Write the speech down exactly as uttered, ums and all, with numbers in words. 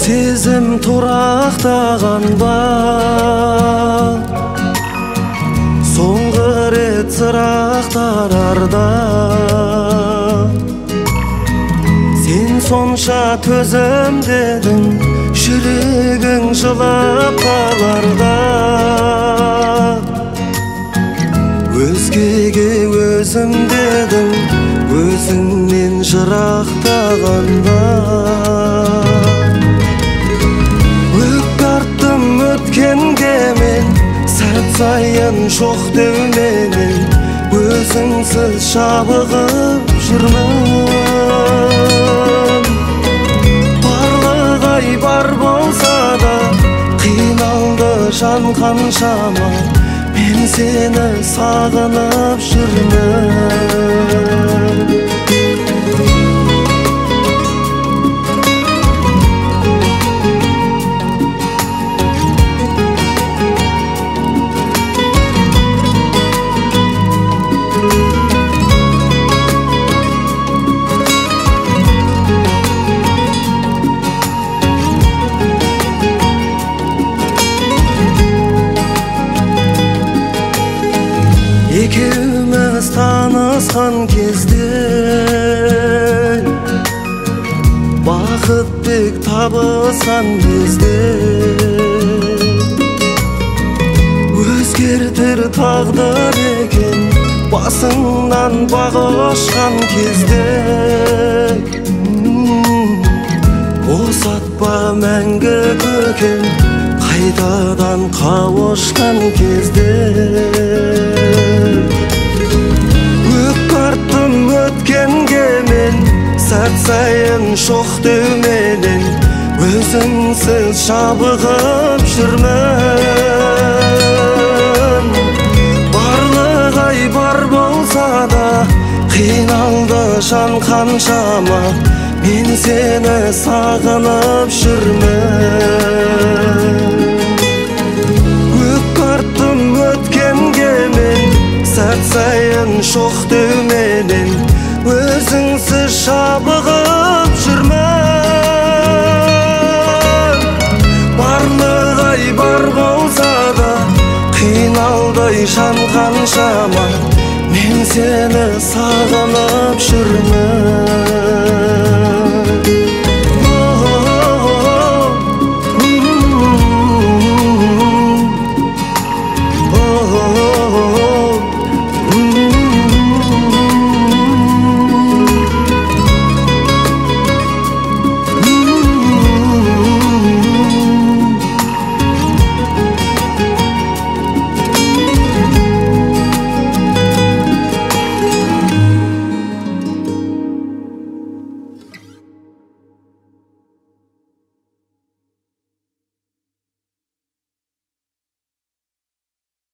сезім тұрақтаған ба, соңғы рет сырақтар арда. Сен сонша төзімдедің, жүрегің жылап қаларда. Өзгеге өзім дедің, өзіңнен жырақтағанда. Өкпарттым өткенге мен, сәт сайын жоқ деуменен, өзіңсіз шабығып жүрмін. Барлық ай бар болса да, қиналды жан қаншама, мен сені сағынып жүрмін. Екеуміз танысқан кезде, бақытбек табысқан кезде, өзгертер тағдыр екен басыңнан бағы ұшқан кезде. Босатпа мәңгі көкем, қайтадан қауышқан кезде. Өкпарттым өткенге мен, сәт сайын шоқ деуменен, өзіңсіз шабығып жүрмін. Барлық ай бар болса да, қиналды жан қаншама, мен сені сағынып жүрмін. Өкпарттым өткенге мен, сәт сайын шоқ деуменен, өзіңсіз шабығып жүрмін. Барлық ай бар болса да, қиналды жан қаншама, мен сені сағынып